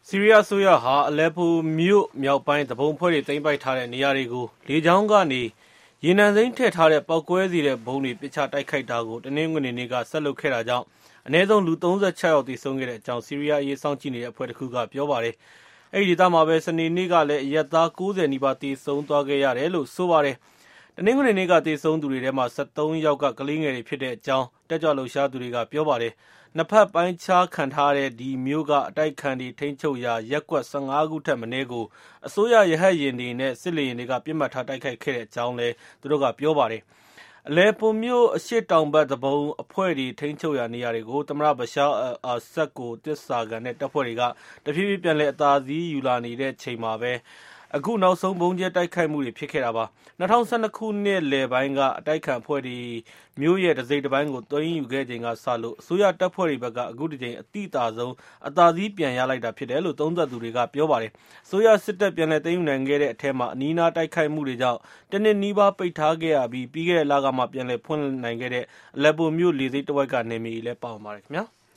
ဆီးရီးယားအစိုးရဟာအလက်ပိုမြို့မြောက်ပိုင်းသူပုန်အဖွဲ့တွေသိမ်းပိုက်ထားတဲ့နေရာတွေကိုလေကြောင်းကနေရေနံစိမ်းထည့်ထားတဲ့ပေါက်ကွဲစေတဲ့ဘုံတွေပစ်ချတိုက်ခိုက်တာကိုတနင်္ဂနွေနေ့ကဆက်လုပ်ခဲ့တာကြောင့်အနည်းဆုံးလူ36ယောက်သေဆုံးခဲ့တဲ့အကြောင်းဆီးရီးယားအရေးစောင့်ကြည့်နေတဲ့အဖွဲ့တစ်ခုကပြောပါတယ်။အဲဒီဒေသမှာပဲစနေနေ့ကလည်းအရက်သား90နီးပါးသေဆုံးသွားခဲ့ရတယ်လို့ဆိုပါတယ်။တနင်္ဂနွေနေ့ကသေဆုံးသူတွေထဲမှာ73ယောက်ကကလေးငယ်တွေဖြစ်တဲ့အကြောင်းတက်ကြွလှုပ်ရှားသူတွေကပြောပါတယ်။နှစ်ဖက်ပိုင်းခြားခံထားတဲ့ဒီမျိုးကအတိုက်ခံတွေထိန်းချုပ်ရာရက်ကွက်15ခုထက်မနည်းကိုအစိုးရရဟတ်ယာဉ်တွေနဲ့စစ်လေယာဉ်တွေကပြစ်မှတ်ထားတိုက်ခိုက်ခဲ့တဲ့အကြောင်းလည်းသူတို့ကပြောပါတယ်။အလက်ပိုမြို့အရှေ့တောင်ဘက်သူပုန်အဖွဲ့တွေထိန်းချုပ်ရာနေရာတွေကိုသမ္မတဘရှားအာဆတ်ကိုတစ္ဆာခံတဲ့တပ်ဖွဲ့တွေကတဖြည်းဖြည်းပြန်လည်အသာစီးယူလာနေတဲ့ချိန်မှာပဲအခုနောက်ဆုံးဘုံကျဲတိုက်ခိုက်မှုတွေဖြစ်ခဲ့တာပါ2012ခုနှစ်လယ်ပိုင်းကအတိုက်ခံအဖွဲ့တွေမြို့ရဲ့တစိမ့်တစ်ပိုင်းကိုတွင်းယူခဲ့ချိန်ကစလို့အစိုးရတပ်ဖွဲ့တွေဘက်ကအခုတစ်ချိန်အတိအသာဆုံးအသာစီးပြန်ရလိုက်တာဖြစ်တယ်လို့သုံးသပ်သူတွေကပြောပါတယ်အစိုးရစစ်တပ်ပြန်လည်သိမ်းယူနိုင်ခဲ့တဲ့အထက်မှာအနီးနားတိုက်ခိုက်မှုတွေကြောင့်တနစ်နီးပါးပိတ်ထားခဲ့ရပြီးပြီးခဲ့တဲ့လကမှပြန်လည်ဖွင့်နိုင်ခဲ့တဲ့အလက်ပိုမြို့လေဆိပ်တစ်ဝိုက်ကနေမြေလည်းပါဝင်ပါတယ်ခင်ဗျာ